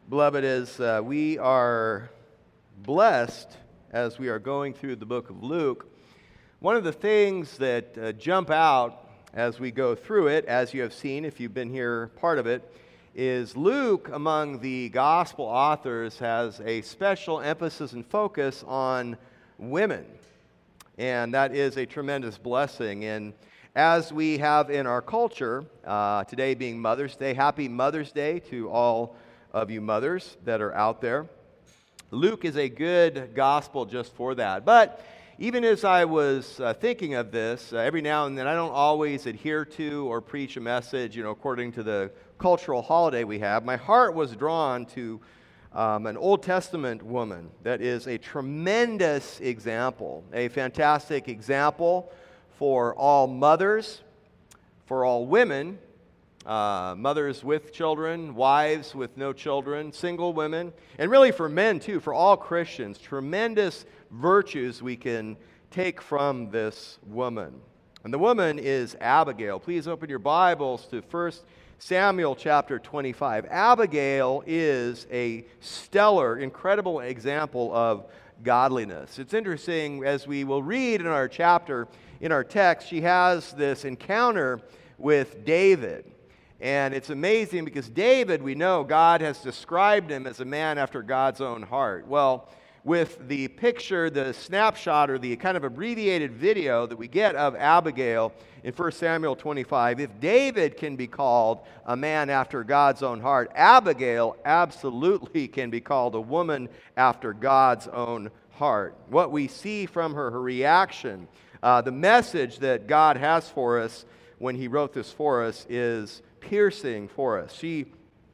Beloved, as we are blessed as we are going through the book of Luke, one of the things that jump out as we go through it, as you have seen if you've been here part of it, is Luke, among the gospel authors, has a special emphasis and focus on women. And that is a tremendous blessing. And as we have in our culture, today being Mother's Day, happy Mother's Day to all of you mothers that are out there. Luke is a good gospel just for that. But even as I was thinking of this, every now and then I don't always adhere to or preach a message, according to the cultural holiday we have. My heart was drawn to an Old Testament woman that is a tremendous example, a fantastic example for all mothers, for all women, mothers with children, wives with no children, single women, and really for men too, for all Christians. Tremendous virtues we can take from this woman. And the woman is Abigail. Please open your Bibles to 1 Samuel chapter 25. Abigail is a stellar, incredible example of godliness. It's interesting, as we will read in our chapter, in our text, she has this encounter with David. And it's amazing because David, we know, God has described him as a man after God's own heart. Well, with the picture, the snapshot, or the kind of abbreviated video that we get of Abigail in 1 Samuel 25, if David can be called a man after God's own heart, Abigail absolutely can be called a woman after God's own heart. What we see from her reaction, the message that God has for us when he wrote this for us is piercing for us. She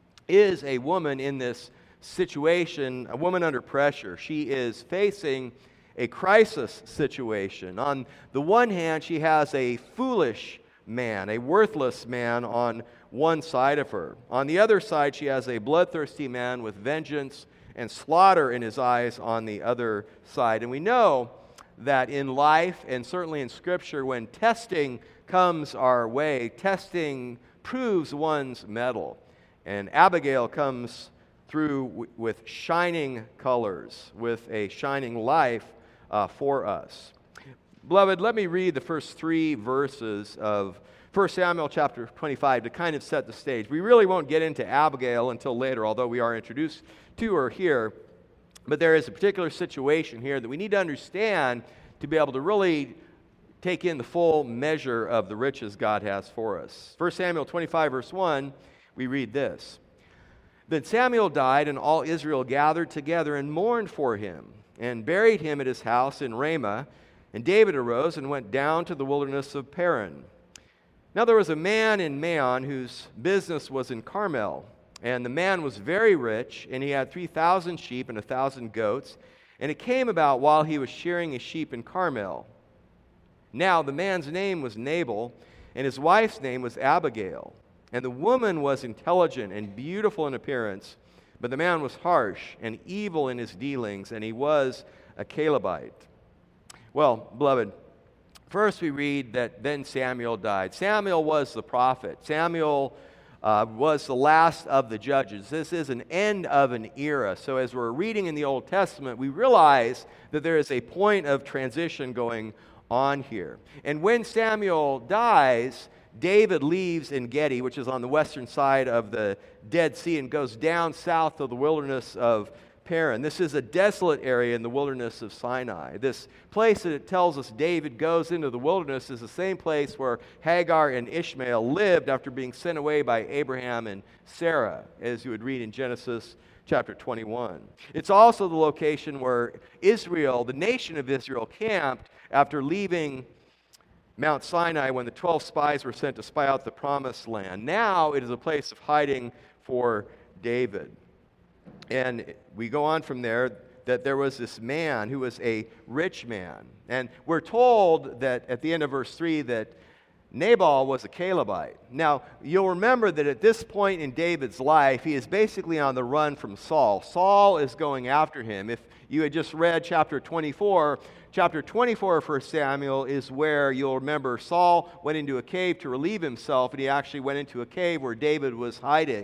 is a woman in this situation, a woman under pressure. She is facing a crisis situation. On the one hand, she has a foolish man, a worthless man on one side of her. On the other side, she has a bloodthirsty man with vengeance and slaughter in his eyes on the other side. And we know that in life, and certainly in Scripture, when testing comes our way, testing proves one's mettle. And Abigail comes through with shining colors, with a shining life for us. Beloved, let me read the first three verses of 1 Samuel chapter 25 to kind of set the stage. We really won't get into Abigail until later, although we are introduced to her here. But there is a particular situation here that we need to understand to be able to really take in the full measure of the riches God has for us. 1 Samuel 25, verse 1, we read this. Then Samuel died, and all Israel gathered together and mourned for him, and buried him at his house in Ramah. And David arose and went down to the wilderness of Paran. Now there was a man in Maon whose business was in Carmel, and the man was very rich, and he had 3,000 sheep and 1,000 goats. And it came about while he was shearing his sheep in Carmel. Now the man's name was Nabal, and his wife's name was Abigail. And the woman was intelligent and beautiful in appearance, but the man was harsh and evil in his dealings, and he was a Calebite. Well, beloved, first we read that then Samuel died. Samuel was the prophet. Samuel was the last of the judges. This is an end of an era. So as we're reading in the Old Testament, we realize that there is a point of transition going on here. And when Samuel dies, David leaves En Gedi, which is on the western side of the Dead Sea, and goes down south of the wilderness of Paran. This is a desolate area in the wilderness of Sinai. This place that it tells us David goes into the wilderness is the same place where Hagar and Ishmael lived after being sent away by Abraham and Sarah, as you would read in Genesis chapter 21. It's also the location where Israel, the nation of Israel, camped after leaving Mount Sinai when the 12 spies were sent to spy out the promised land. Now it is a place of hiding for David. And we go on from there that there was this man who was a rich man. And we're told that at the end of verse 3 that Nabal was a Calebite. Now, you'll remember that at this point in David's life, he is basically on the run from Saul. Saul is going after him. If you had just read chapter 24 of 1 Samuel is where you'll remember Saul went into a cave to relieve himself, and he actually went into a cave where David was hiding.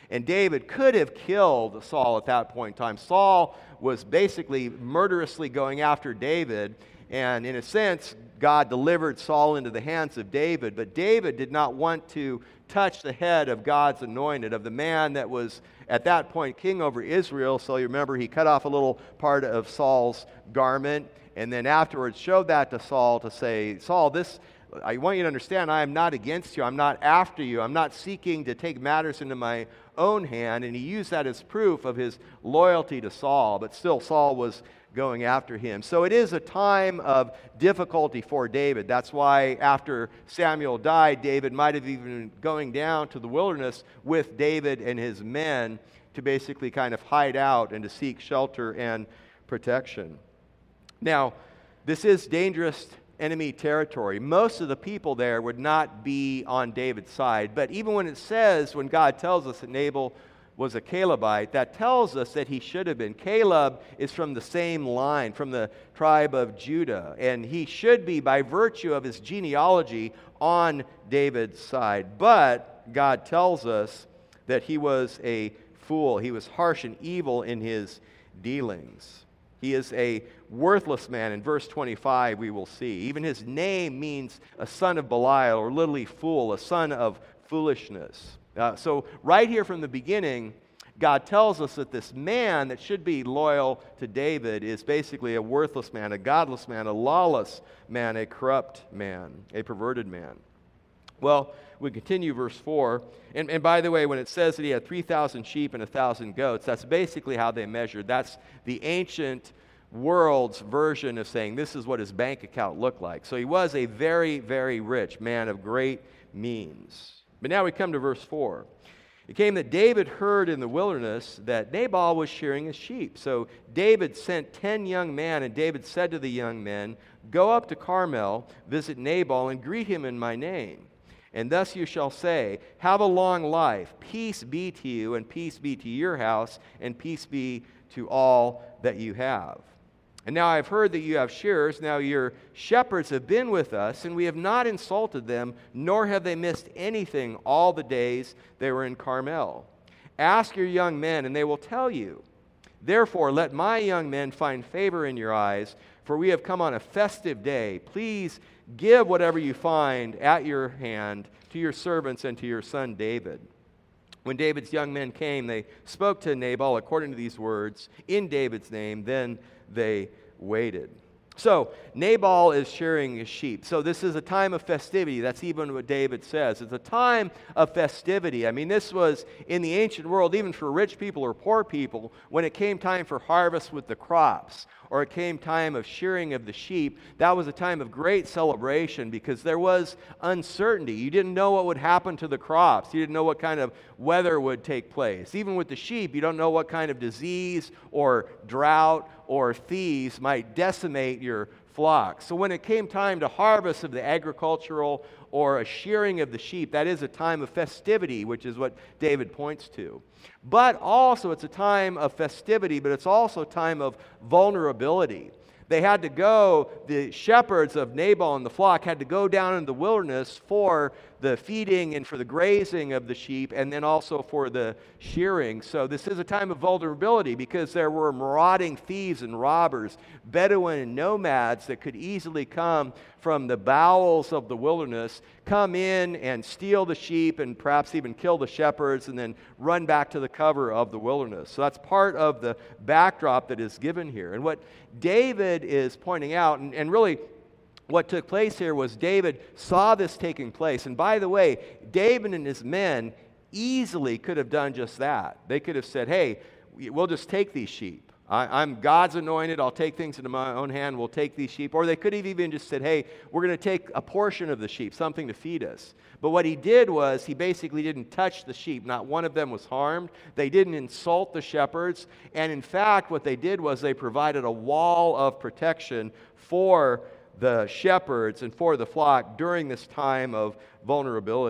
And David could have killed Saul at that point in time. Saul was basically murderously going after David, and in a sense, God delivered Saul into the hands of David. But David did not want to touch the head of God's anointed, of the man that was at that point king over Israel. So you remember he cut off a little part of Saul's garment, and then afterwards showed that to Saul to say, Saul, I want you to understand, I am not against you. I'm not after you. I'm not seeking to take matters into my own hand. And he used that as proof of his loyalty to Saul. But still, Saul was going after him. So it is a time of difficulty for David. That's why after Samuel died, David might have even been going down to the wilderness with David and his men to basically kind of hide out and to seek shelter and protection. Now, this is dangerous enemy territory. Most of the people there would not be on David's side. But even when it says, when God tells us that Nabal was a Calebite, that tells us that he should have been. Caleb is from the same line, from the tribe of Judah. And he should be, by virtue of his genealogy, on David's side. But God tells us that he was a fool. He was harsh and evil in his dealings. He is a worthless man. In verse 25, we will see. Even his name means a son of Belial, or literally fool, a son of foolishness. So right here from the beginning, God tells us that this man that should be loyal to David is basically a worthless man, a godless man, a lawless man, a corrupt man, a perverted man. Well, we continue verse 4. And by the way, when it says that he had 3,000 sheep and 1,000 goats, that's basically how they measured. That's the ancient world's version of saying this is what his bank account looked like. So he was a very, very rich man of great means. But now we come to verse 4. It came that David heard in the wilderness that Nabal was shearing his sheep. So David sent 10 young men, and David said to the young men, "Go up to Carmel, visit Nabal, and greet him in my name. And thus you shall say, have a long life, peace be to you, and peace be to your house, and peace be to all that you have. And now I have heard that you have shearers. Now your shepherds have been with us, and we have not insulted them, nor have they missed anything all the days they were in Carmel. Ask your young men, and they will tell you. Therefore, let my young men find favor in your eyes, for we have come on a festive day. Please give whatever you find at your hand to your servants and to your son David." When David's young men came, they spoke to Nabal according to these words in David's name. Then they waited. So Nabal is shearing his sheep. So this is a time of festivity. That's even what David says. It's a time of festivity. I mean, this was in the ancient world, even for rich people or poor people, when it came time for harvest with the crops, or it came time of shearing of the sheep, that was a time of great celebration because there was uncertainty. You didn't know what would happen to the crops. You didn't know what kind of weather would take place. Even with the sheep, you don't know what kind of disease or drought or thieves might decimate your flock. So when it came time to harvest of the agricultural or a shearing of the sheep, that is a time of festivity, which is what David points to. But also it's a time of festivity, but it's also a time of vulnerability. They had to go, the shepherds of Nabal and the flock had to go down in the wilderness for the feeding and for the grazing of the sheep, and then also for the shearing. So this is a time of vulnerability because there were marauding thieves and robbers, Bedouin and nomads that could easily come from the bowels of the wilderness, come in and steal the sheep and perhaps even kill the shepherds and then run back to the cover of the wilderness. So that's part of the backdrop that is given here. And what David is pointing out, and really what took place here was David saw this taking place. And by the way, David and his men easily could have done just that. They could have said, hey, we'll just take these sheep. I'm God's anointed. I'll take things into my own hand. We'll take these sheep. Or they could have even just said, hey, we're going to take a portion of the sheep, something to feed us. But what he did was he basically didn't touch the sheep. Not one of them was harmed. They didn't insult the shepherds. And in fact, what they did was they provided a wall of protection for the shepherds and for the flock during this time of vulnerability.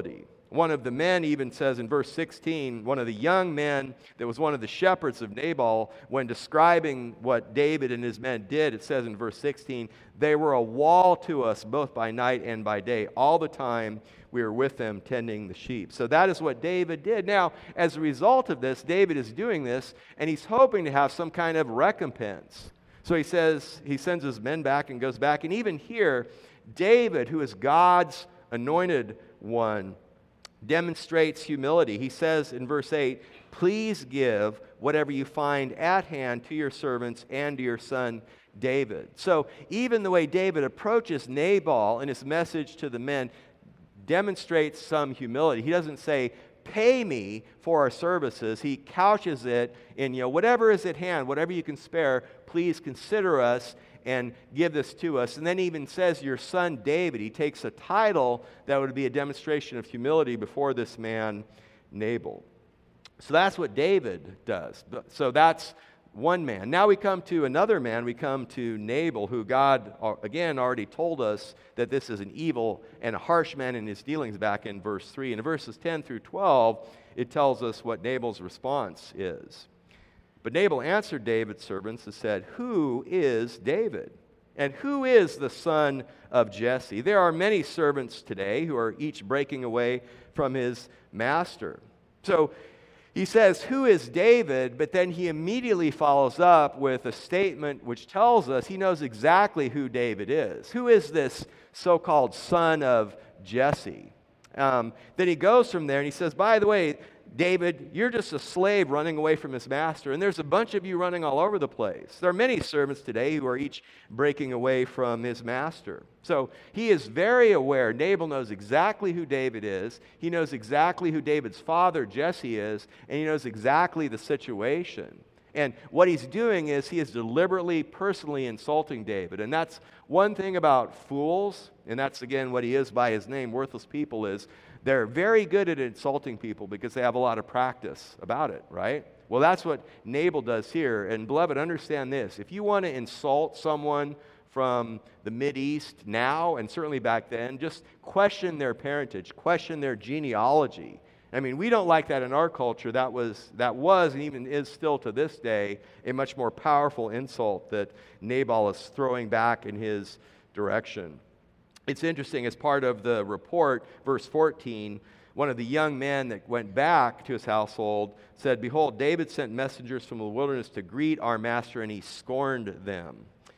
One of the men even says in verse 16, one of the young men that was one of the shepherds of Nabal, when describing what David and his men did, it says in verse 16, they were a wall to us both by night and by day. All the time we were with them tending the sheep. So that is what David did. Now, as a result of this, David is doing this, and he's hoping to have some kind of recompense. So he says, he sends his men back and goes back. And even here, David, who is God's anointed one, demonstrates humility. He says in verse 8, please give whatever you find at hand to your servants and to your son David. So even the way David approaches Nabal in his message to the men demonstrates some humility. He doesn't say, pay me for our services. He couches it in, whatever is at hand, whatever you can spare, please consider us and give this to us. And then he even says, your son David. He takes a title that would be a demonstration of humility before this man, Nabal. So that's what David does. So that's one man. Now we come to another man. We come to Nabal, who God, again, already told us that this is an evil and a harsh man in his dealings back in verse 3. And in verses 10 through 12, it tells us what Nabal's response is. But Nabal answered David's servants and said, who is David? And who is the son of Jesse? There are many servants today who are each breaking away from his master. So he says, who is David? But then he immediately follows up with a statement which tells us he knows exactly who David is. Who is this so-called son of Jesse? Then he goes from there and he says, by the way, David, you're just a slave running away from his master, and there's a bunch of you running all over the place. There are many servants today who are each breaking away from his master. So he is very aware. Nabal knows exactly who David is. He knows exactly who David's father, Jesse, is, and he knows exactly the situation. And what he's doing is he is deliberately, personally insulting David. And that's one thing about fools, and that's, again, what he is by his name, worthless people, is they're very good at insulting people because they have a lot of practice about it, right? Well, that's what Nabal does here. And beloved, understand this. If you want to insult someone from the Mideast now, and certainly back then, just question their parentage, question their genealogy. I mean, we don't like that in our culture. That was and even is still to this day a much more powerful insult that Nabal is throwing back in his direction. It's interesting, as part of the report, verse 14, one of the young men that went back to his household said, behold, David sent messengers from the wilderness to greet our master, and he scorned them.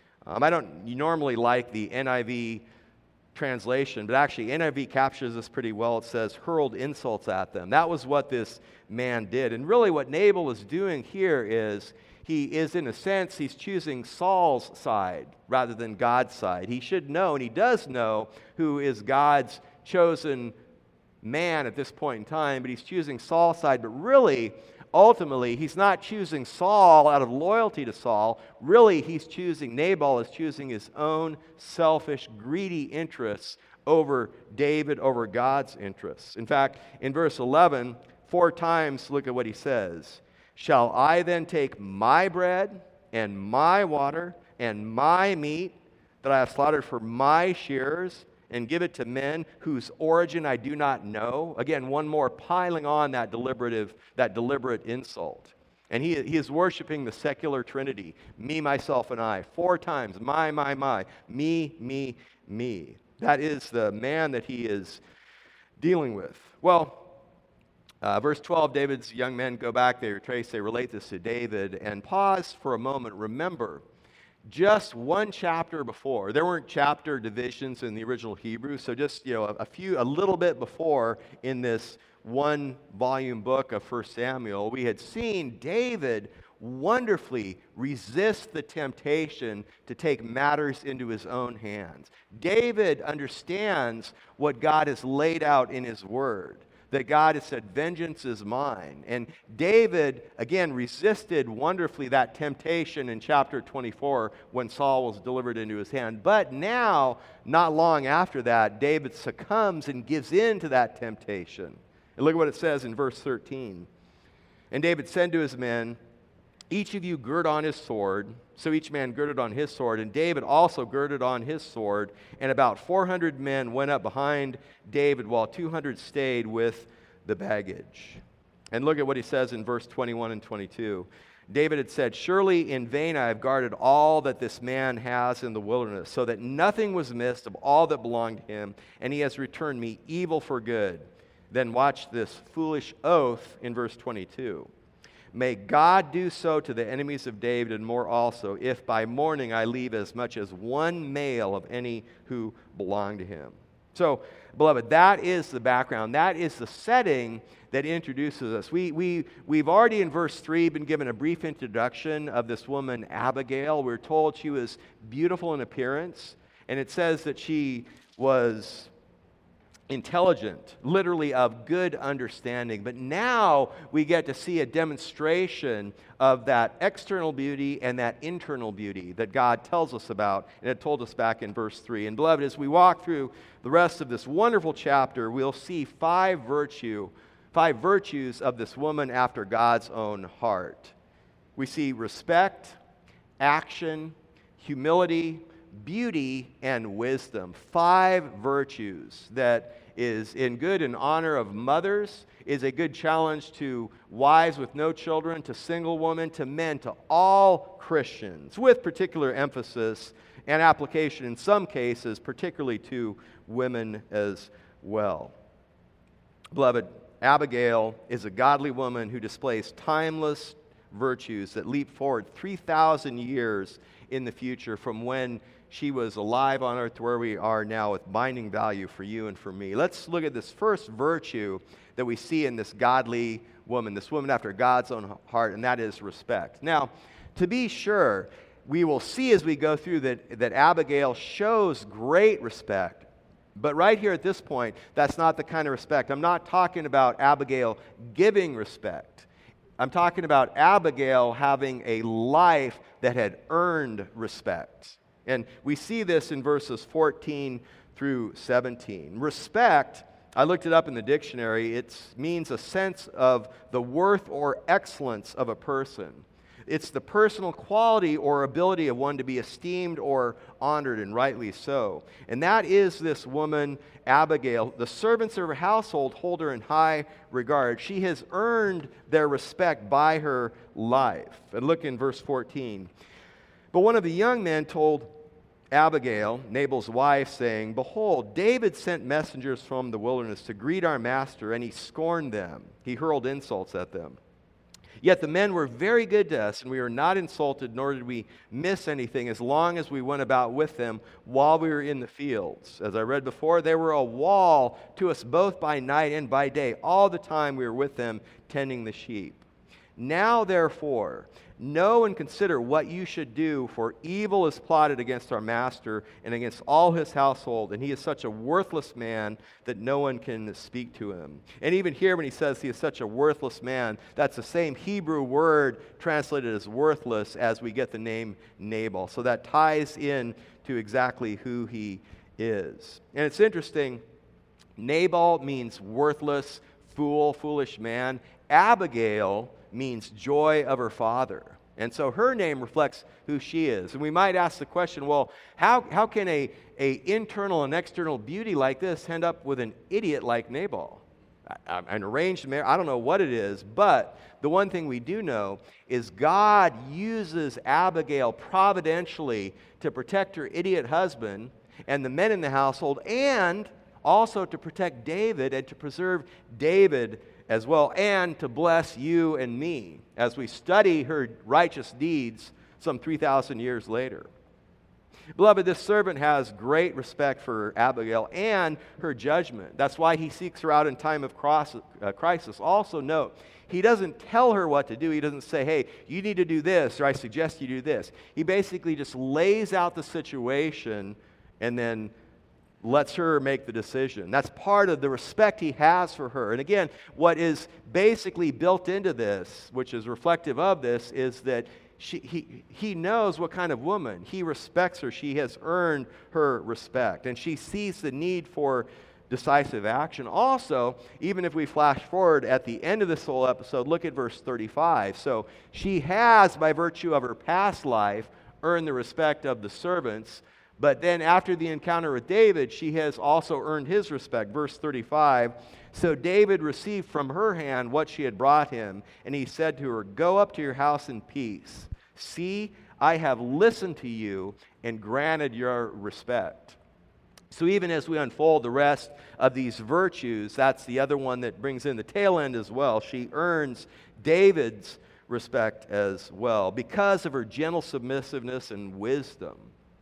I don't normally like the NIV translation, but actually NIV captures this pretty well. It says, hurled insults at them. That was what this man did. And really what Nabal is doing here is, he is, in a sense, he's choosing Saul's side rather than God's side. He should know, and he does know, who is God's chosen man at this point in time, but he's choosing Saul's side. But really, ultimately, he's not choosing Saul out of loyalty to Saul. Really, Nabal is choosing his own selfish, greedy interests over David, over God's interests. In fact, in verse 11, 4 times, look at what he says. Shall I then take my bread and my water and my meat that I have slaughtered for my shearers and give it to men whose origin I do not know? Again, one more piling on that deliberate insult. And he is worshiping the secular trinity, me, myself, and I, 4 times, my, me, me. That is the man that he is dealing with. Well, verse 12, David's young men go back, they retrace, they relate this to David, and pause for a moment. Remember, just one chapter before, there weren't chapter divisions in the original Hebrew, so just a little bit before in this one volume book of 1 Samuel, we had seen David wonderfully resist the temptation to take matters into his own hands. David understands what God has laid out in his word, that God has said, vengeance is mine. And David, again, resisted wonderfully that temptation in chapter 24 when Saul was delivered into his hand. But now, not long after that, David succumbs and gives in to that temptation. And look at what it says in verse 13. And David said to his men, Each of you gird on his sword. So each man girded on his sword, and David also girded on his sword. And about 400 men went up behind David, while 200 stayed with the baggage. And look at what he says in verse 21 and 22. David had said, "Surely in vain I have guarded all that this man has in the wilderness, so that nothing was missed of all that belonged to him, and he has returned me evil for good." Then watch this foolish oath in verse 22. "May God do so to the enemies of David and more also, if by morning I leave as much as one male of any who belong to him." So, beloved, that is the background. That is the setting that introduces us. We've already in verse 3 been given a brief introduction of this woman, Abigail. We're told she was beautiful in appearance, and it says that she was intelligent, literally of good understanding. But now we get to see a demonstration of that external beauty and that internal beauty that God tells us about, and it told us back in verse 3. And beloved, as we walk through the rest of this wonderful chapter, we'll see five virtues of this woman after God's own heart. We see respect, action, humility, beauty, and wisdom. 5 virtues that is in good and honor of mothers, is a good challenge to wives with no children, to single women, to men, to all Christians, with particular emphasis and application in some cases, particularly to women as well. Beloved, Abigail is a godly woman who displays timeless virtues that leap forward 3,000 years in the future from when she was alive on earth to where we are now, with binding value for you and for me. Let's look at this first virtue that we see in this godly woman, this woman after God's own heart, and that is respect. Now, to be sure, we will see as we go through that Abigail shows great respect. But right here at this point, that's not the kind of respect. I'm not talking about Abigail giving respect. I'm talking about Abigail having a life that had earned respect. And we see this in verses 14 through 17. Respect, I looked it up in the dictionary, it means a sense of the worth or excellence of a person. It's the personal quality or ability of one to be esteemed or honored, and rightly so. And that is this woman, Abigail. The servants of her household hold her in high regard. She has earned their respect by her life. And look in verse 14. But one of the young men told Abigail, Nabal's wife, saying, "Behold, David sent messengers from the wilderness to greet our master, and he scorned them." He hurled insults at them. "Yet the men were very good to us, and we were not insulted, nor did we miss anything as long as we went about with them while we were in the fields. As I read before, they were a wall to us both by night and by day, all the time we were with them tending the sheep. Now, therefore, know and consider what you should do, for evil is plotted against our master and against all his household, and he is such a worthless man that no one can speak to him." And even here when he says he is such a worthless man, that's the same Hebrew word translated as worthless as we get the name Nabal. So that ties in to exactly who he is. And it's interesting, Nabal means worthless, fool, foolish man. Abigail means joy of her father. And so her name reflects who she is. And we might ask the question, well, how can a internal and external beauty like this end up with an idiot like Nabal? An arranged marriage, I don't know what it is, but the one thing we do know is God uses Abigail providentially to protect her idiot husband and the men in the household, and also to protect David and to preserve David as well, and to bless you and me as we study her righteous deeds some 3,000 years later. Beloved, this servant has great respect for Abigail and her judgment. That's why he seeks her out in time of crisis. Also note, he doesn't tell her what to do. He doesn't say, "Hey, you need to do this," or "I suggest you do this." He basically just lays out the situation and then lets her make the decision. That's part of the respect he has for her. And again, what is basically built into this, which is reflective of this, is that he knows what kind of woman. He respects her. She has earned her respect. And she sees the need for decisive action. Also, even if we flash forward at the end of this whole episode, look at verse 35. So she has, by virtue of her past life, earned the respect of the servants. But then after the encounter with David, she has also earned his respect. Verse 35, so David received from her hand what she had brought him, and he said to her, go up to your house in peace. See, I have listened to you and granted your respect. So even as we unfold the rest of these virtues, that's the other one that brings in the tail end as well. She earns David's respect as well because of her gentle submissiveness and wisdom.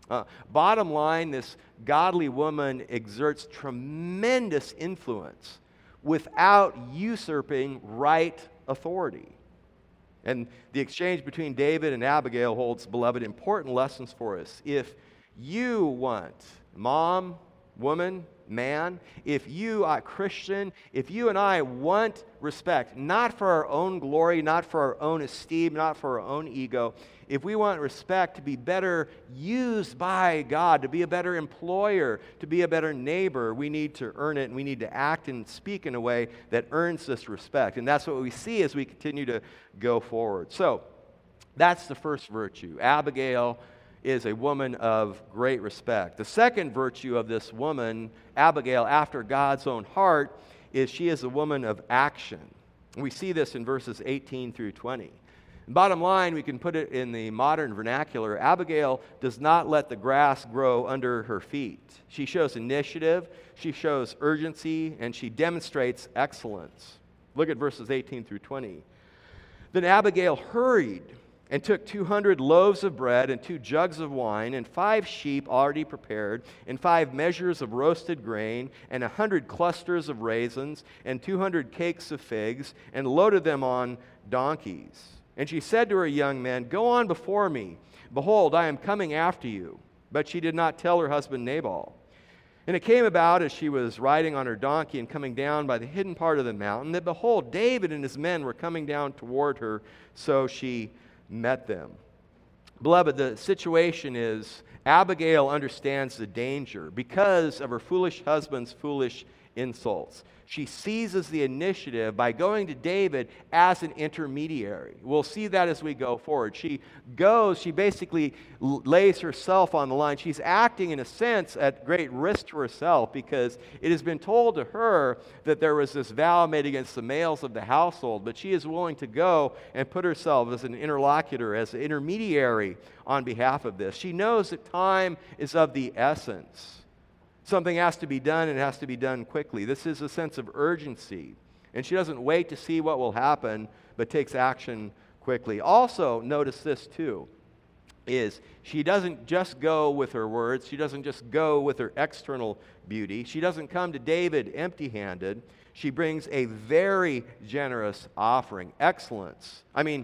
Bottom line, this godly woman exerts tremendous influence without usurping right authority. And the exchange between David and Abigail holds, beloved, important lessons for us. If you want, mom, woman, man, if you are Christian, if you and I want respect, not for our own glory, not for our own esteem, not for our own ego, if we want respect to be better used by God, to be a better employer, to be a better neighbor, we need to earn it, and we need to act and speak in a way that earns this respect. And that's what we see as we continue to go forward. So, that's the first virtue. Abigail is a woman of great respect. The second virtue of this woman, Abigail, after God's own heart, is she is a woman of action. We see this in verses 18 through 20. Bottom line, we can put it in the modern vernacular, Abigail does not let the grass grow under her feet. She shows initiative, she shows urgency, and she demonstrates excellence. Look at verses 18 through 20. Then Abigail hurried and took 200 loaves of bread and 2 jugs of wine and 5 sheep already prepared and 5 measures of roasted grain and 100 clusters of raisins and 200 cakes of figs and loaded them on donkeys. And she said to her young men, go on before me. Behold, I am coming after you. But she did not tell her husband Nabal. And it came about as she was riding on her donkey and coming down by the hidden part of the mountain, that behold, David and his men were coming down toward her, so she met them. Beloved, the situation is Abigail understands the danger because of her foolish husband's foolish insults. She seizes the initiative by going to David as an intermediary. We'll see that as we go forward. She basically lays herself on the line. She's acting, in a sense, at great risk to herself because it has been told to her that there was this vow made against the males of the household, but she is willing to go and put herself as an interlocutor, as an intermediary on behalf of this. She knows that time is of the essence. Something has to be done, and it has to be done quickly. This is a sense of urgency. And she doesn't wait to see what will happen, but takes action quickly. Also, notice this too, is she doesn't just go with her words. She doesn't just go with her external beauty. She doesn't come to David empty-handed. She brings a very generous offering. Excellence. I mean,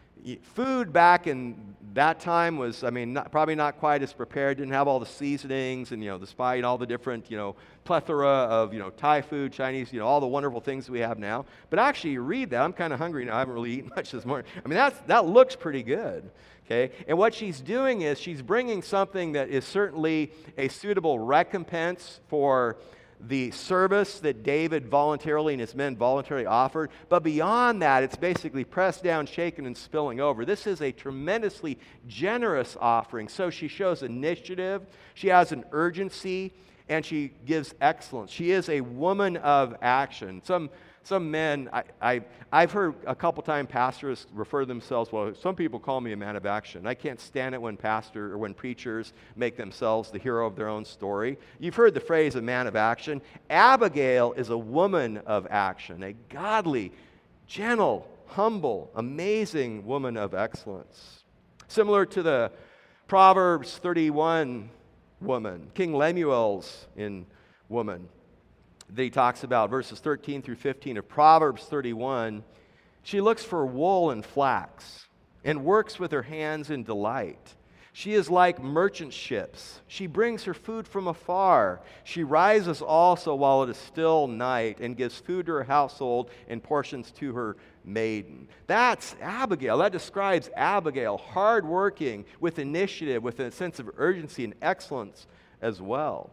food back in that time was, probably not quite as prepared. Didn't have all the seasonings and, the spice and all the different, plethora of, Thai food, Chinese, all the wonderful things we have now. But actually, you read that. I'm kind of hungry now. I haven't really eaten much this morning. That looks pretty good. Okay? And what she's doing is she's bringing something that is certainly a suitable recompense for the service that David voluntarily and his men voluntarily offered. But beyond that, it's basically pressed down, shaken, and spilling over. This is a tremendously generous offering. So she shows initiative, she has an urgency, and she gives excellence. She is a woman of action. Some men, I've heard a couple times pastors refer to themselves, well, some people call me a man of action. I can't stand it when when preachers make themselves the hero of their own story. You've heard the phrase a man of action. Abigail is a woman of action, a godly, gentle, humble, amazing woman of excellence. Similar to the Proverbs 31 woman, King Lemuel's woman. That he talks about, verses 13 through 15 of Proverbs 31, she looks for wool and flax and works with her hands in delight. She is like merchant ships. She brings her food from afar. She rises also while it is still night and gives food to her household and portions to her maiden. That's Abigail. That describes Abigail, hardworking, with initiative, with a sense of urgency and excellence as well.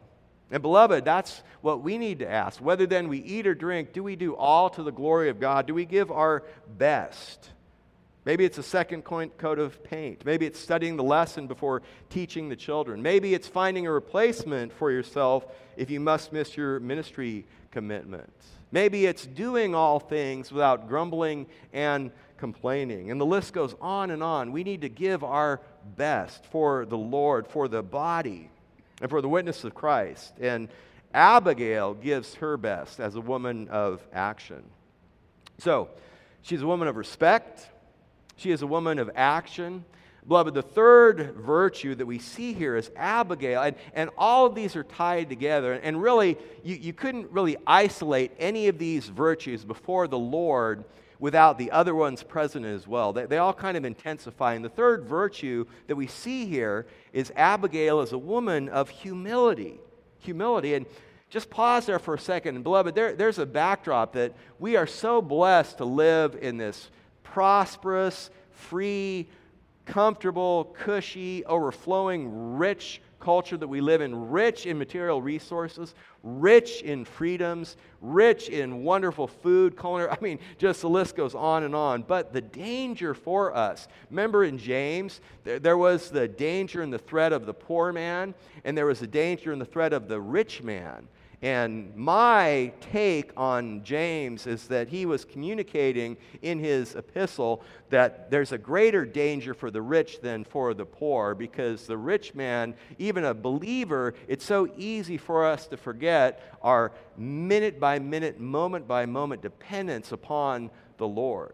And beloved, that's what we need to ask. Whether then we eat or drink, do we do all to the glory of God? Do we give our best? Maybe it's a second coat of paint. Maybe it's studying the lesson before teaching the children. Maybe it's finding a replacement for yourself if you must miss your ministry commitments. Maybe it's doing all things without grumbling and complaining. And the list goes on and on. We need to give our best for the Lord, for the body, and for the witness of Christ. And Abigail gives her best as a woman of action. So, she's a woman of respect. She is a woman of action. Beloved, the third virtue that we see here is Abigail, and all of these are tied together. And really, you couldn't really isolate any of these virtues before the Lord without the other ones present as well. They all kind of intensify. And the third virtue that we see here is Abigail as a woman of humility. Humility. And just pause there for a second. And beloved, there's a backdrop that we are so blessed to live in this prosperous, free, comfortable, cushy, overflowing, rich culture that we live in, rich in material resources, rich in freedoms, rich in wonderful food, culinary, just the list goes on and on. But the danger for us, remember in James, there was the danger and the threat of the poor man, and there was the danger and the threat of the rich man. And my take on James is that he was communicating in his epistle that there's a greater danger for the rich than for the poor, because the rich man, even a believer, it's so easy for us to forget our minute-by-minute, moment-by-moment dependence upon the Lord.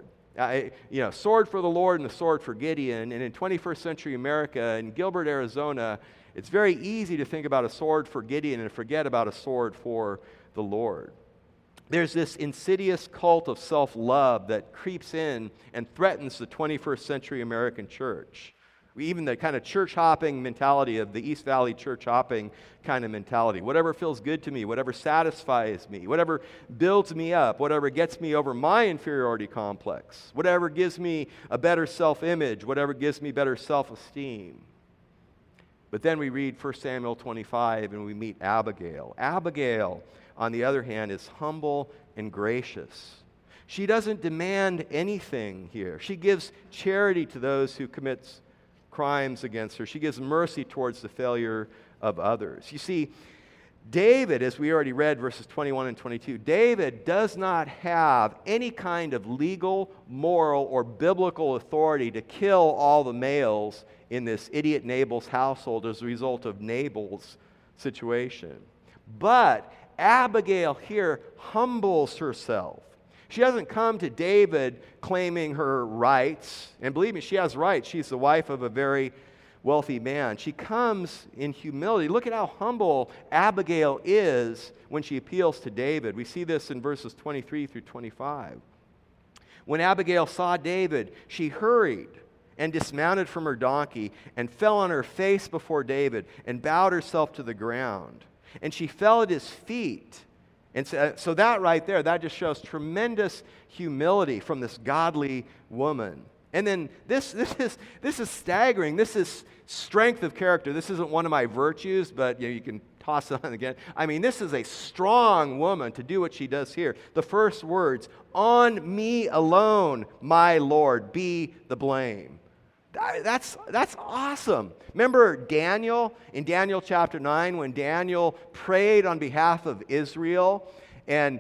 Sword for the Lord and the sword for Gideon. And in 21st century America, in Gilbert, Arizona, it's very easy to think about a sword for Gideon and forget about a sword for the Lord. There's this insidious cult of self-love that creeps in and threatens the 21st century American church. Even the kind of church-hopping mentality of the East Valley church-hopping kind of mentality. Whatever feels good to me, whatever satisfies me, whatever builds me up, whatever gets me over my inferiority complex, whatever gives me a better self-image, whatever gives me better self-esteem. But then we read 1 Samuel 25 and we meet Abigail. Abigail, on the other hand, is humble and gracious. She doesn't demand anything here. She gives charity to those who commit crimes against her. She gives mercy towards the failure of others. You see, David, as we already read verses 21 and 22, David does not have any kind of legal, moral, or biblical authority to kill all the males in this idiot Nabal's household as a result of Nabal's situation. But Abigail here humbles herself. She doesn't come to David claiming her rights. And believe me, she has rights. She's the wife of a very wealthy man. She comes in humility. Look at how humble Abigail is when she appeals to David. We see this in verses 23 through 25. When Abigail saw David, she hurried and dismounted from her donkey and fell on her face before David and bowed herself to the ground. And she fell at his feet. And so that right there, that just shows tremendous humility from this godly woman. And then this is staggering. This is strength of character. This isn't one of my virtues, but you can toss it on again. This is a strong woman to do what she does here. The first words, "On me alone, my Lord, be the blame." That's awesome. Remember Daniel in Daniel chapter 9 when Daniel prayed on behalf of Israel, and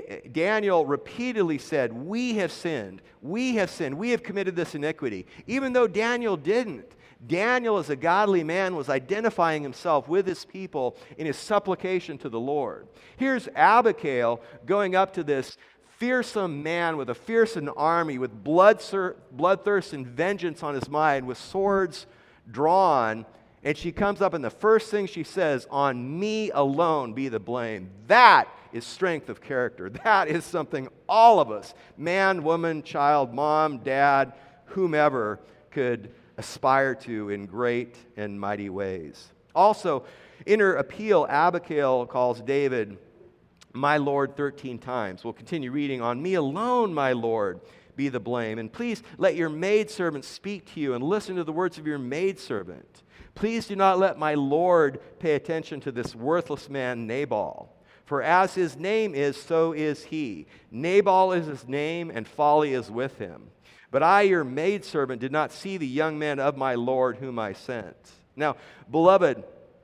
Daniel repeatedly said, we have sinned, we have committed this iniquity. Even though Daniel didn't, Daniel as a godly man was identifying himself with his people in his supplication to the Lord. Here's Abigail going up to this fearsome man with a fearsome army, with bloodthirst and vengeance on his mind, with swords drawn, and she comes up and the first thing she says, "On me alone be the blame." That is strength of character. That is something all of us, man, woman, child, mom, dad, whomever, could aspire to in great and mighty ways. Also, in her appeal, Abigail calls David "my Lord" 13 times. We'll continue reading. "On me alone, my Lord, be the blame. And please let your maidservant speak to you and listen to the words of your maidservant. Please do not let my Lord pay attention to this worthless man Nabal. For as his name is, so is he. Nabal is his name, and folly is with him. But I, your maidservant, did not see the young man of my Lord whom I sent. Now, beloved,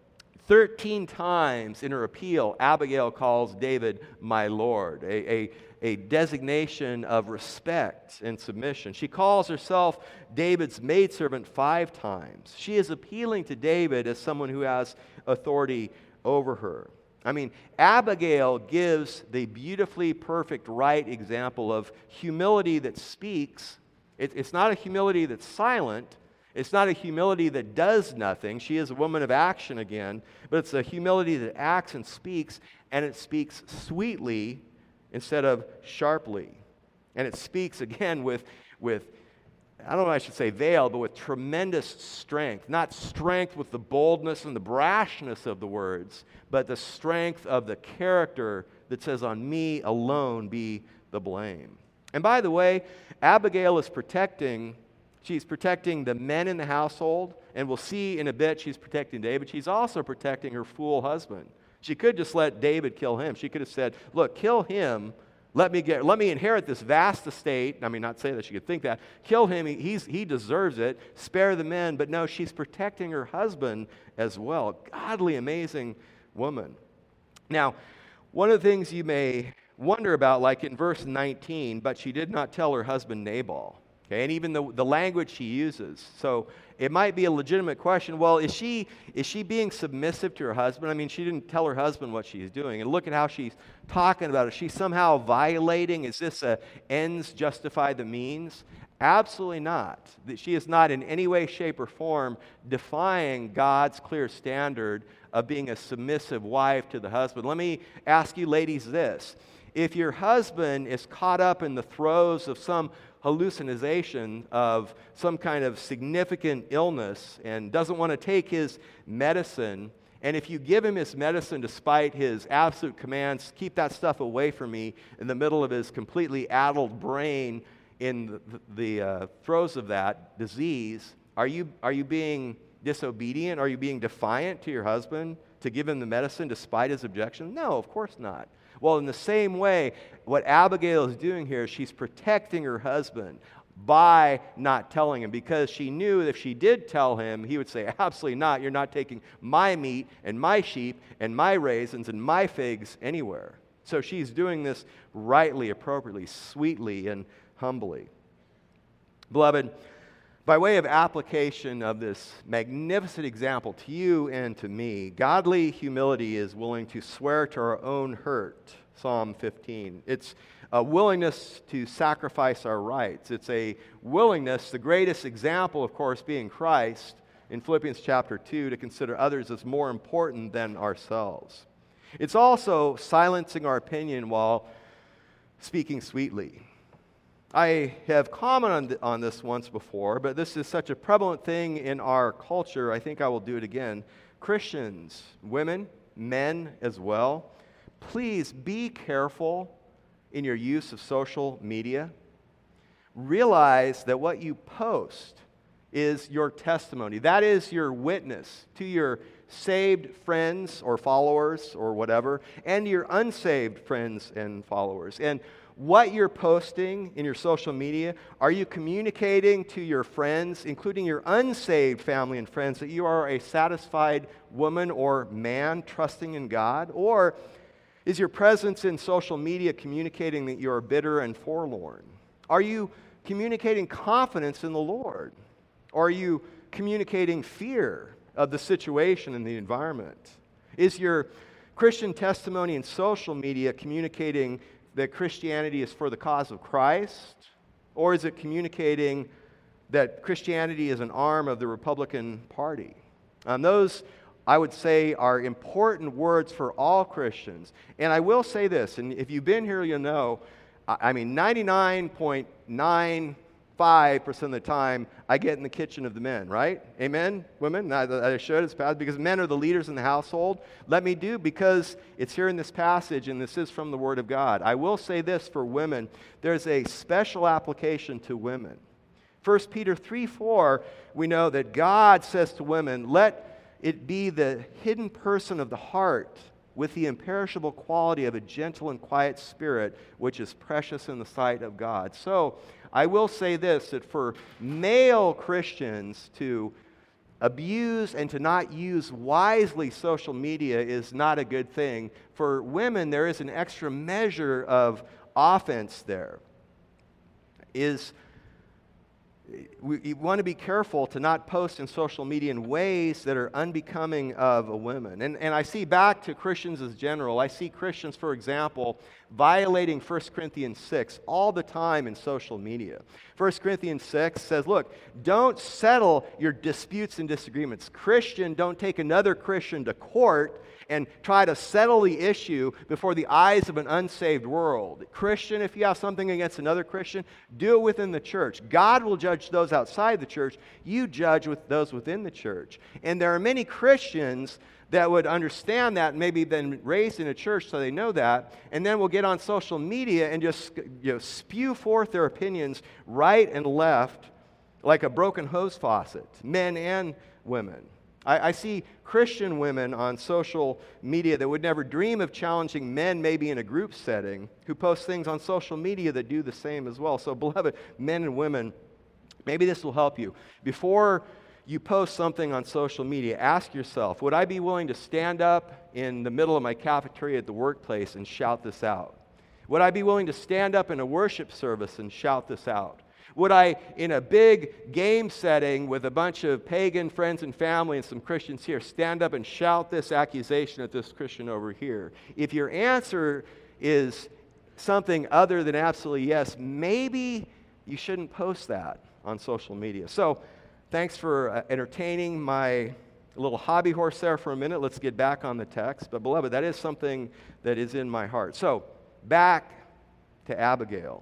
13 times in her appeal, Abigail calls David my Lord, a designation of respect and submission. She calls herself David's maidservant 5 times. She is appealing to David as someone who has authority over her. I mean, Abigail gives the beautifully perfect right example of humility that speaks. It's not a humility that's silent. It's not a humility that does nothing. She is a woman of action again, but it's a humility that acts and it speaks sweetly instead of sharply. And it speaks again with I don't know if I should say veil, but with tremendous strength. Not strength with the boldness and the brashness of the words, but the strength of the character that says, on me alone be the blame. And by the way, Abigail is she's protecting the men in the household, and we'll see in a bit she's protecting David. She's also protecting her fool husband. She could just let David kill him. She could have said, look, kill him. Let me inherit this vast estate. I mean, not say that she could think that. Kill him. He deserves it. Spare the men. But no, she's protecting her husband as well. Godly, amazing woman. Now, one of the things you may wonder about, like in verse 19, but she did not tell her husband Nabal. Okay, and even the language she uses. So it might be a legitimate question. Well, is she being submissive to her husband? I mean, she didn't tell her husband what she's doing. And look at how she's talking about it. She's somehow violating. Is this a ends justify the means? Absolutely not. That she is not in any way, shape, or form defying God's clear standard of being a submissive wife to the husband. Let me ask you ladies this. If your husband is caught up in the throes of some hallucination of some kind of significant illness and doesn't want to take his medicine, and if you give him his medicine despite his absolute commands, keep that stuff away from me, in the middle of his completely addled brain in the throes of that disease, are you being disobedient? Are you being defiant to your husband to give him the medicine despite his objection? No, of course not. Well, in the same way, what Abigail is doing here, she's protecting her husband by not telling him, because she knew that if she did tell him, he would say, absolutely not. You're not taking my meat and my sheep and my raisins and my figs anywhere. So she's doing this rightly, appropriately, sweetly, and humbly. Beloved, by way of application of this magnificent example to you and to me, godly humility is willing to swear to our own hurt, Psalm 15. It's a willingness to sacrifice our rights. It's a willingness, the greatest example, of course, being Christ, in Philippians chapter 2, to consider others as more important than ourselves. It's also silencing our opinion while speaking sweetly. I have commented on this once before, but this is such a prevalent thing in our culture, I think I will do it again. Christians, women, men as well, please be careful in your use of social media. Realize that what you post is your testimony. That is your witness to your saved friends or followers or whatever, and your unsaved friends and followers. And what you're posting in your social media, are you communicating to your friends, including your unsaved family and friends, that you are a satisfied woman or man trusting in God? Or is your presence in social media communicating that you're bitter and forlorn? Are you communicating confidence in the Lord? Or are you communicating fear of the situation and the environment? Is your Christian testimony in social media communicating that Christianity is for the cause of Christ? Or is it communicating that Christianity is an arm of the Republican Party? Those, I would say, are important words for all Christians. And I will say this, and if you've been here, you'll know, I mean, 99.9 95% of the time, I get in the kitchen of the men, right? Amen, women? I should as pastor, because men are the leaders in the household. Let me do, because it's here in this passage, and this is from the Word of God. I will say this for women. There's a special application to women. 1 Peter 3:4, we know that God says to women, let it be the hidden person of the heart with the imperishable quality of a gentle and quiet spirit, which is precious in the sight of God. So, I will say this, that for male Christians to abuse and to not use wisely social media is not a good thing. For women, there is an extra measure of offense there. We want to be careful to not post in social media in ways that are unbecoming of a woman. And I see back to Christians as general. I see Christians, for example, violating 1 Corinthians 6 all the time in social media. 1 Corinthians 6 says, look, don't settle your disputes and disagreements. Christian, don't take another Christian to court and try to settle the issue before the eyes of an unsaved world. Christian, if you have something against another Christian, do it within the church. God will judge those outside the church. You judge with those within the church. And there are many Christians that would understand that and maybe been raised in a church so they know that, and then will get on social media and just spew forth their opinions right and left like a broken hose faucet, men and women. I see Christian women on social media that would never dream of challenging men, maybe in a group setting, who post things on social media that do the same as well. So, beloved men and women, maybe this will help you. Before you post something on social media, ask yourself, would I be willing to stand up in the middle of my cafeteria at the workplace and shout this out? Would I be willing to stand up in a worship service and shout this out? Would I, in a big game setting with a bunch of pagan friends and family and some Christians here, stand up and shout this accusation at this Christian over here? If your answer is something other than absolutely yes, maybe you shouldn't post that on social media. So, thanks for entertaining my little hobby horse there for a minute. Let's get back on the text. But, beloved, that is something that is in my heart. So, back to Abigail.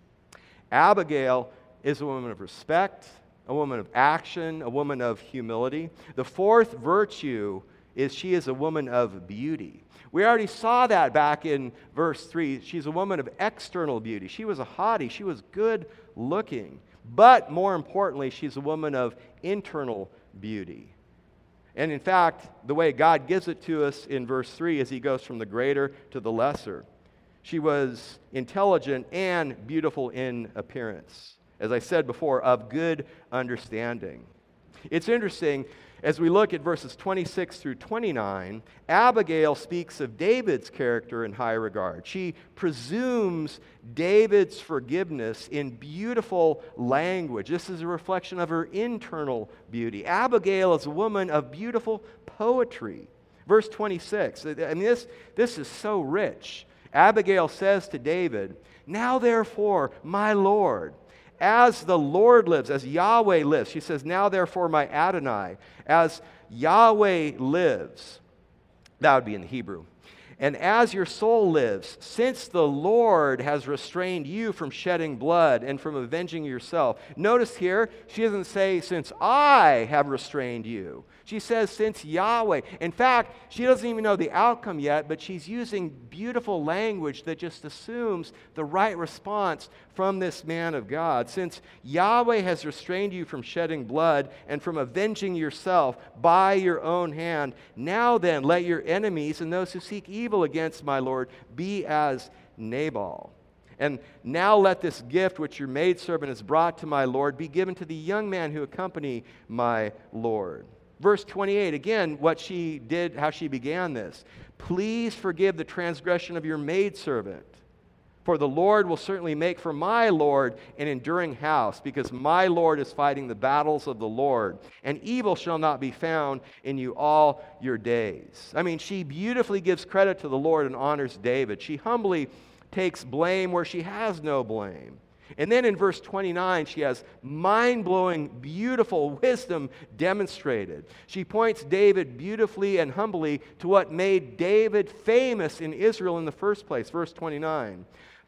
Abigail is a woman of respect, a woman of action, a woman of humility. The fourth virtue is she is a woman of beauty. We already saw that back in verse 3. She's a woman of external beauty. She was a hottie. She was good looking. But more importantly, she's a woman of internal beauty. And in fact, the way God gives it to us in verse 3 is he goes from the greater to the lesser. She was intelligent and beautiful in appearance. As I said before, of good understanding. It's interesting, as we look at verses 26 through 29, Abigail speaks of David's character in high regard. She presumes David's forgiveness in beautiful language. This is a reflection of her internal beauty. Abigail is a woman of beautiful poetry. Verse 26, I mean, this is so rich. Abigail says to David, "Now therefore, my Lord, as the Lord lives, as Yahweh lives," she says, "Now therefore, my Adonai, as Yahweh lives," that would be in the Hebrew, "and as your soul lives, since the Lord has restrained you from shedding blood and from avenging yourself." Notice here, she doesn't say, "Since I have restrained you." She says, "Since Yahweh." In fact, she doesn't even know the outcome yet, but she's using beautiful language that just assumes the right response from this man of God. "Since Yahweh has restrained you from shedding blood and from avenging yourself by your own hand, now then let your enemies and those who seek evil against my Lord be as Nabal. And now let this gift which your maidservant has brought to my Lord be given to the young man who accompany my Lord." Verse 28, again, what she did, how she began this. "Please forgive the transgression of your maidservant, for the Lord will certainly make for my Lord an enduring house, because my Lord is fighting the battles of the Lord, and evil shall not be found in you all your days." I mean, she beautifully gives credit to the Lord and honors David. She humbly takes blame where she has no blame. And then in verse 29, she has mind-blowing, beautiful wisdom demonstrated. She points David beautifully and humbly to what made David famous in Israel in the first place. Verse 29,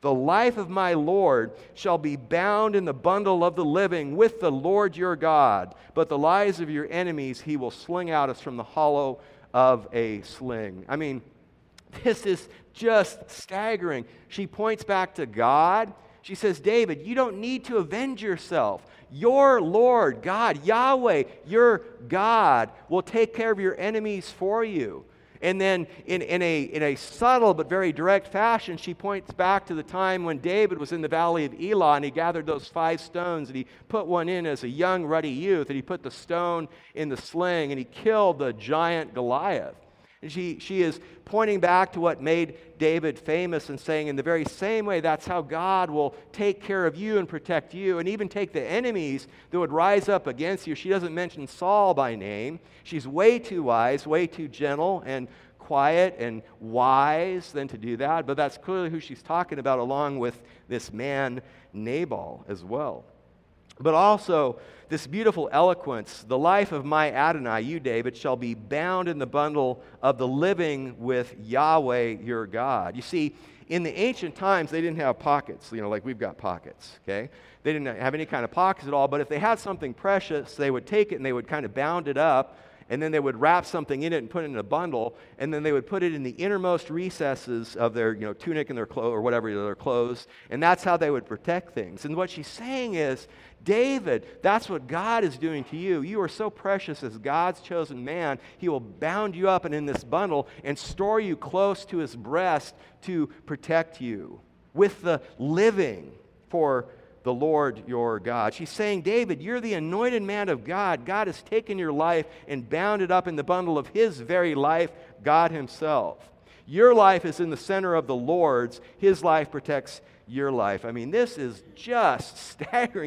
The life of my Lord shall be bound in the bundle of the living with the Lord your God, but the lives of your enemies he will sling out as from the hollow of a sling. I mean, this is just staggering. She points back to God. She says, David, you don't need to avenge yourself. Your Lord, God, Yahweh, your God, will take care of your enemies for you. And then in a subtle but very direct fashion, she points back to the time when David was in the valley of Elah, and he gathered those 5 stones, and he put one in as a young, ruddy youth, and he put the stone in the sling, and he killed the giant Goliath. And she is pointing back to what made David famous and saying, in the very same way, that's how God will take care of you and protect you and even take the enemies that would rise up against you. She doesn't mention Saul by name. She's way too wise, way too gentle and quiet and wise than to do that. But that's clearly who she's talking about, along with this man Nabal as well. But also, this beautiful eloquence, the life of my Adonai, you, David, shall be bound in the bundle of the living with Yahweh your God. You see, in the ancient times, they didn't have pockets, like we've got pockets, okay? They didn't have any kind of pockets at all, but if they had something precious, they would take it and they would kind of bound it up, and then they would wrap something in it and put it in a bundle, and then they would put it in the innermost recesses of their tunic and their clothes, or whatever, their clothes, and that's how they would protect things. And what she's saying is, David, that's what God is doing to you. You are so precious as God's chosen man. He will bound you up and in this bundle and store you close to his breast to protect you with the living for the Lord your God. She's saying, David, you're the anointed man of God. God has taken your life and bound it up in the bundle of his very life, God himself. Your life is in the center of the Lord's. His life protects your life. I mean, this is just staggering.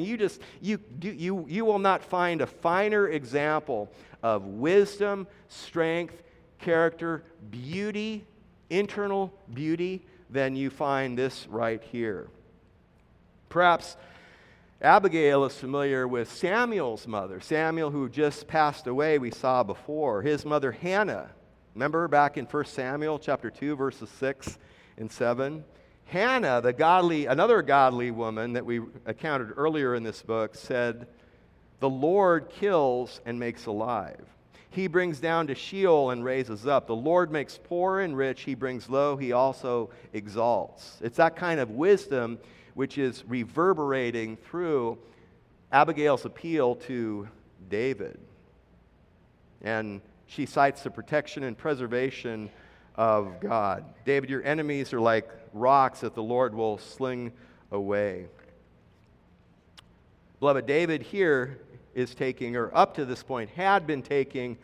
You will not find a finer example of wisdom, strength, character, beauty, internal beauty than you find this right here. Perhaps Abigail is familiar with Samuel's mother. Samuel, who just passed away, we saw before. His mother Hannah. Remember back in 1 Samuel chapter 2, verses 6 and 7? Hannah, another godly woman that we encountered earlier in this book, said, the Lord kills and makes alive. He brings down to Sheol and raises up. The Lord makes poor and rich. He brings low. He also exalts. It's that kind of wisdom which is reverberating through Abigail's appeal to David. And she cites the protection and preservation of God. David, your enemies are like rocks that the Lord will sling away. Beloved, David here is taking, or up to this point had been taking,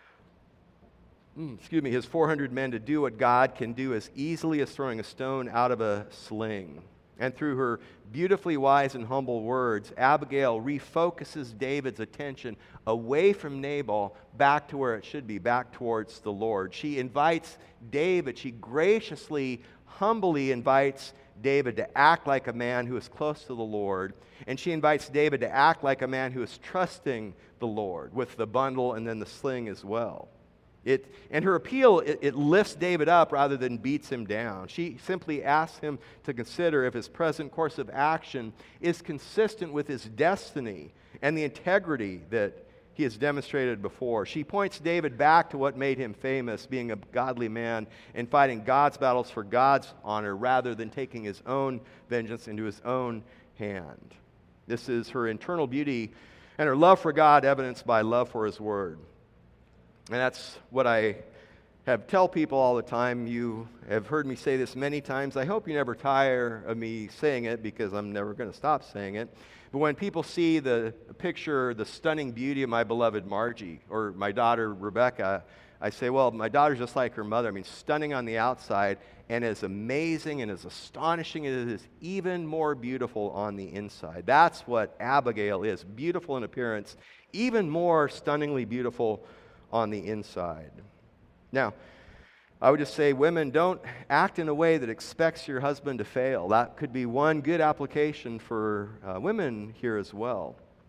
his 400 men to do what God can do as easily as throwing a stone out of a sling. And through her beautifully wise and humble words, Abigail refocuses David's attention away from Nabal back to where it should be, back towards the Lord. She invites David, she graciously, humbly invites David to act like a man who is close to the Lord. And she invites David to act like a man who is trusting the Lord with the bundle and then the sling as well. And her appeal, it lifts David up rather than beats him down. She simply asks him to consider if his present course of action is consistent with his destiny and the integrity that he has demonstrated before. She points David back to what made him famous, being a godly man and fighting God's battles for God's honor rather than taking his own vengeance into his own hand. This is her internal beauty and her love for God evidenced by love for his word. And that's what I tell people all the time. You have heard me say this many times. I hope you never tire of me saying it because I'm never going to stop saying it. But when people see the picture, the stunning beauty of my beloved Margie or my daughter Rebecca, I say, well, my daughter's just like her mother. I mean, stunning on the outside and as amazing and as astonishing as it is, even more beautiful on the inside. That's what Abigail is, beautiful in appearance, even more stunningly beautiful on the inside. Now, I would just say, women, don't act in a way that expects your husband to fail. That could be one good application for women here as well.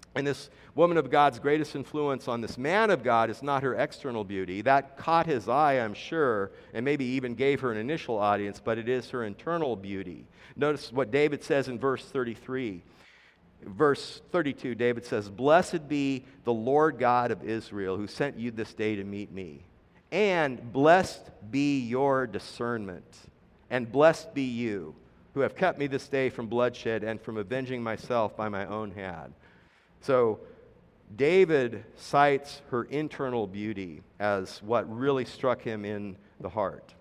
And this woman of God's greatest influence on this man of God is not her external beauty. That caught his eye, I'm sure, and maybe even gave her an initial audience, but it is her internal beauty. Notice what David says in verse 33. Verse 32, David says, "Blessed be the Lord God of Israel, who sent you this day to meet me. And blessed be your discernment. And blessed be you, who have kept me this day from bloodshed and from avenging myself by my own hand." So David cites her internal beauty as what really struck him in the heart.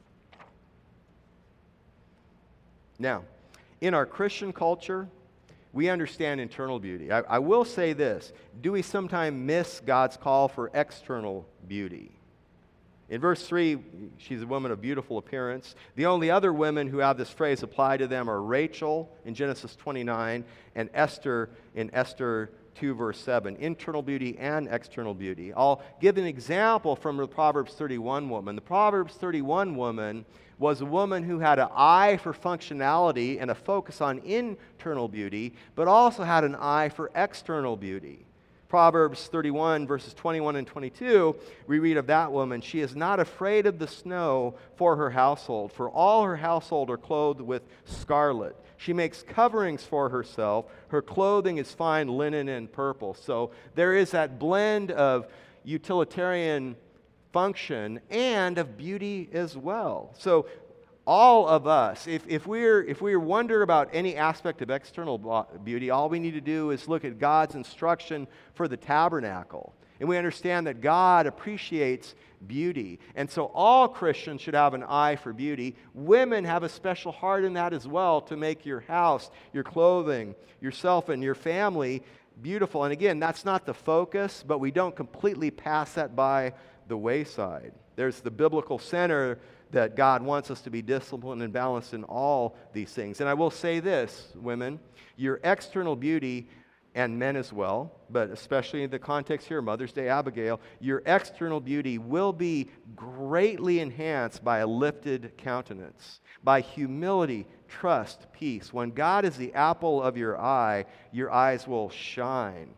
Now, in our Christian culture, we understand internal beauty. I will say this: do we sometimes miss God's call for external beauty? In verse 3, she's a woman of beautiful appearance. The only other women who have this phrase apply to them are Rachel in Genesis 29 and Esther in Esther 2, verse 7. Internal beauty and external beauty. I'll give an example from the Proverbs 31 woman. The Proverbs 31 woman was a woman who had an eye for functionality and a focus on internal beauty, but also had an eye for external beauty. Proverbs 31, verses 21 and 22, we read of that woman, "She is not afraid of the snow for her household, for all her household are clothed with scarlet. She makes coverings for herself. Her clothing is fine linen and purple." So there is that blend of utilitarian function and of beauty as well. So all of us, if we wonder about any aspect of external beauty, all we need to do is look at God's instruction for the tabernacle. And we understand that God appreciates beauty. And so all Christians should have an eye for beauty. Women have a special heart in that as well, to make your house, your clothing, yourself and your family beautiful. And again, that's not the focus, but we don't completely pass that by the wayside. There's the biblical center that God wants us to be disciplined and balanced in all these things. And I will say this, women, your external beauty, and men as well, but especially in the context here, Mother's Day, Abigail, your external beauty will be greatly enhanced by a lifted countenance, by humility, trust, peace. When God is the apple of your eye, your eyes will shine.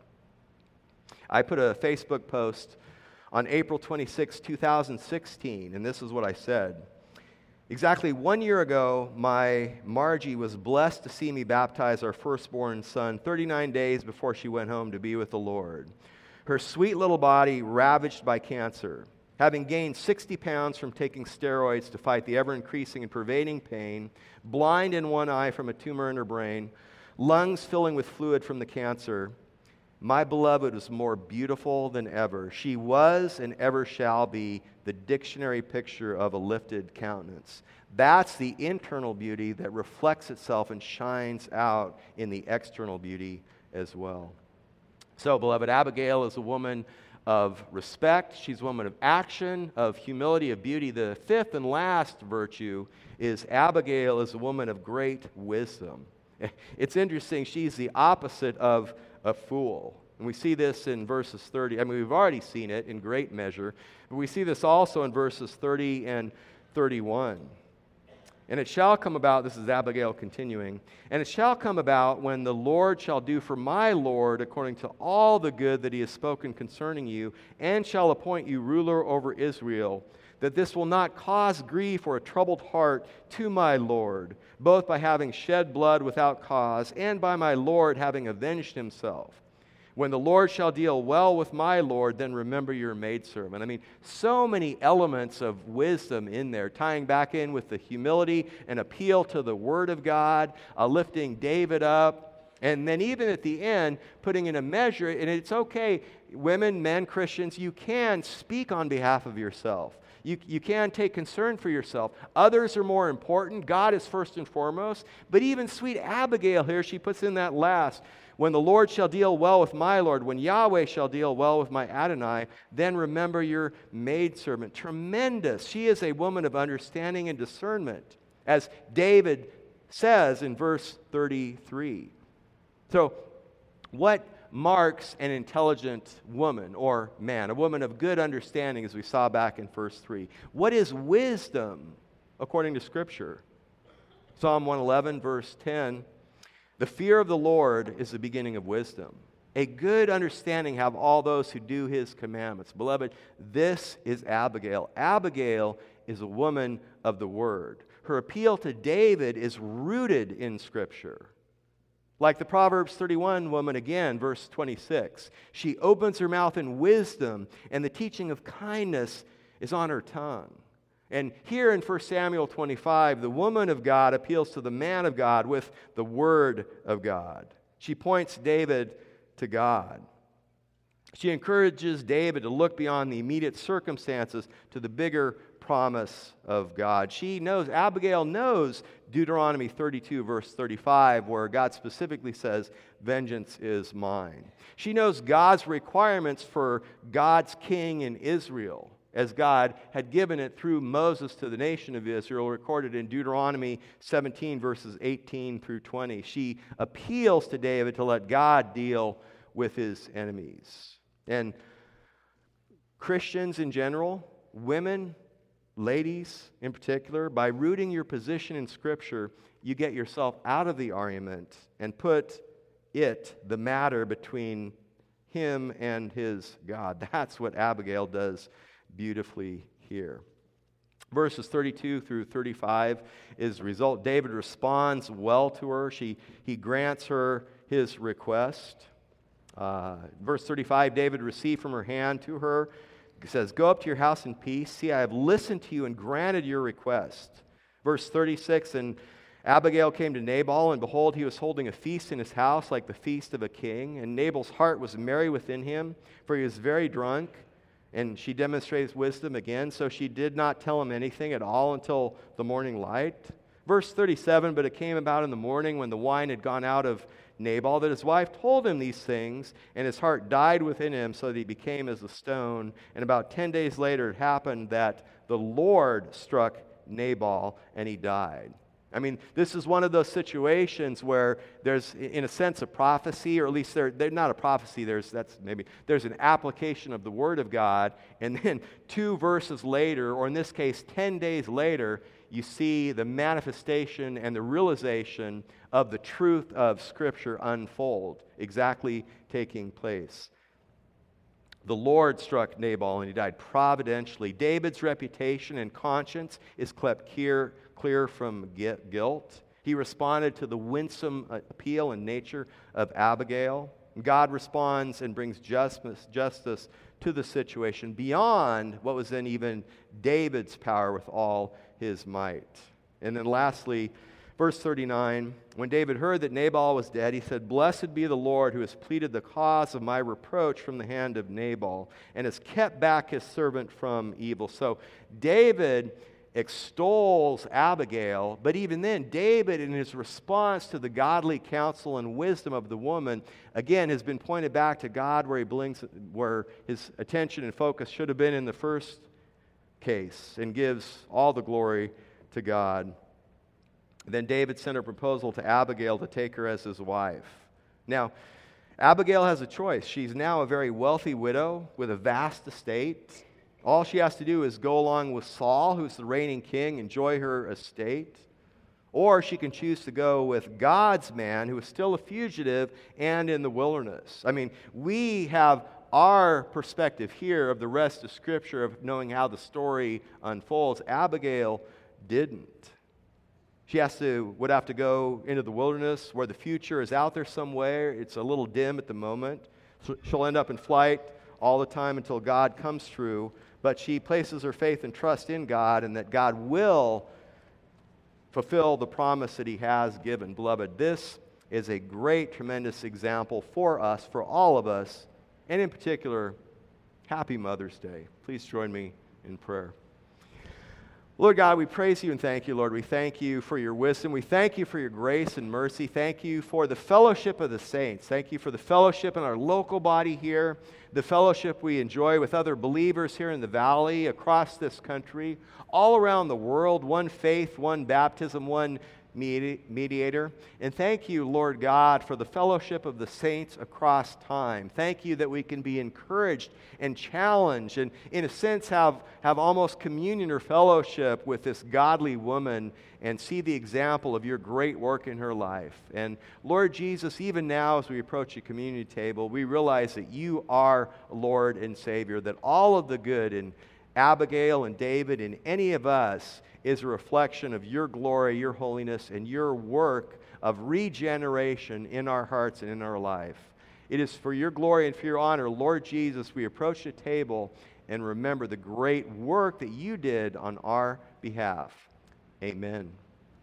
I put a Facebook post on April 26, 2016, and this is what I said. Exactly 1 year ago, my Margie was blessed to see me baptize our firstborn son 39 days before she went home to be with the Lord. Her sweet little body ravaged by cancer, having gained 60 pounds from taking steroids to fight the ever-increasing and pervading pain, blind in one eye from a tumor in her brain, lungs filling with fluid from the cancer. My beloved was more beautiful than ever. She was and ever shall be the dictionary picture of a lifted countenance. That's the internal beauty that reflects itself and shines out in the external beauty as well. So, beloved, Abigail is a woman of respect. She's a woman of action, of humility, of beauty. The fifth and last virtue is Abigail is a woman of great wisdom. It's interesting, she's the opposite of a fool. And we see this in verses 30. I mean, we've already seen it in great measure, but we see this also in verses 30 and 31. "And it shall come about," this is Abigail continuing, "and it shall come about when the Lord shall do for my Lord according to all the good that he has spoken concerning you, and shall appoint you ruler over Israel, that this will not cause grief or a troubled heart to my Lord, both by having shed blood without cause, and by my Lord having avenged himself. When the Lord shall deal well with my Lord, then remember your maidservant." I mean, so many elements of wisdom in there, tying back in with the humility and appeal to the Word of God, lifting David up, and then even at the end, putting in a measure, and it's okay, women, men, Christians, you can speak on behalf of yourself. You can take concern for yourself. Others are more important. God is first and foremost. But even sweet Abigail here, she puts in that last. "When the Lord shall deal well with my Lord, when Yahweh shall deal well with my Adonai, then remember your maidservant." Tremendous. She is a woman of understanding and discernment, as David says in verse 33. So, what marks an intelligent woman or man, a woman of good understanding, as we saw back in verse 3? What is wisdom according to Scripture? Psalm 111, verse 10, "The fear of the Lord is the beginning of wisdom, A good understanding have all those who do his commandments. Beloved, this is Abigail. Abigail is a woman of the Word. Her appeal to David is rooted in Scripture. Like the Proverbs 31 woman again, verse 26. She opens her mouth in wisdom, and the teaching of kindness is on her tongue. And here in 1 Samuel 25, the woman of God appeals to the man of God with the Word of God. She points David to God. She encourages David to look beyond the immediate circumstances to the bigger promise of God. Abigail knows Deuteronomy 32, verse 35, where God specifically says, "Vengeance is mine." She knows God's requirements for God's king in Israel, as God had given it through Moses to the nation of Israel, recorded in Deuteronomy 17, verses 18 through 20. She appeals to David to let God deal with his enemies. And Christians in general, women, ladies in particular, by rooting your position in Scripture, you get yourself out of the argument and put the matter, between him and his God. That's what Abigail does beautifully here. Verses 32 through 35 is the result. David responds well to her. He grants her his request. Verse 35, David received from her hand to her. He says, "Go up to your house in peace. See, I have listened to you and granted your request." Verse 36, "And Abigail came to Nabal, and behold, he was holding a feast in his house like the feast of a king. And Nabal's heart was merry within him, for he was very drunk." And she demonstrates wisdom again, so she did not tell him anything at all until the morning light. Verse 37, "But it came about in the morning when the wine had gone out of Nabal that his wife told him these things, and his heart died within him so that he became as a stone. And about 10 days later it happened that the Lord struck Nabal and he died." I mean, this is one of those situations where there's, in a sense, a prophecy, or at least they're not a prophecy. There's an application of the Word of God, and then 2 verses later, or in this case, 10 days later, you see the manifestation and the realization of the truth of Scripture unfold, exactly taking place. The Lord struck Nabal and he died providentially. David's reputation and conscience is kept clear from guilt. He responded to the winsome appeal and nature of Abigail. God responds and brings justice to the situation beyond what was then even David's power with all his might. And then lastly, verse 39, "When David heard that Nabal was dead, he said, 'Blessed be the Lord who has pleaded the cause of my reproach from the hand of Nabal and has kept back his servant from evil.'" So David extols Abigail, but even then, David, in his response to the godly counsel and wisdom of the woman, again has been pointed back to God, where his attention and focus should have been in the first case, and gives all the glory to God. Then David sent a proposal to Abigail to take her as his wife. Now, Abigail has a choice. She's now a very wealthy widow with a vast estate. All she has to do is go along with Saul, who's the reigning king, enjoy her estate. Or she can choose to go with God's man, who is still a fugitive and in the wilderness. I mean, we have our perspective here of the rest of Scripture, of knowing how the story unfolds. Abigail didn't. She would have to go into the wilderness where the future is out there somewhere. It's a little dim at the moment. She'll end up in flight all the time until God comes through. But she places her faith and trust in God, and that God will fulfill the promise that he has given. Beloved, this is a great, tremendous example for us, for all of us, and in particular, happy Mother's Day. Please join me in prayer. Lord God, we praise you and thank you, Lord. We thank you for your wisdom. We thank you for your grace and mercy. Thank you for the fellowship of the saints. Thank you for the fellowship in our local body here, the fellowship we enjoy with other believers here in the valley, across this country, all around the world. One faith, one baptism, one mediator. And thank you, Lord God, for the fellowship of the saints across time. Thank you that we can be encouraged and challenged and, in a sense, have almost communion or fellowship with this godly woman and see the example of your great work in her life. And Lord Jesus, even now as we approach the communion table, we realize that you are Lord and Savior, that all of the good in Abigail and David and any of us is a reflection of your glory, your holiness, and your work of regeneration in our hearts and in our life. It is for your glory and for your honor, Lord Jesus, we approach the table and remember the great work that you did on our behalf. Amen.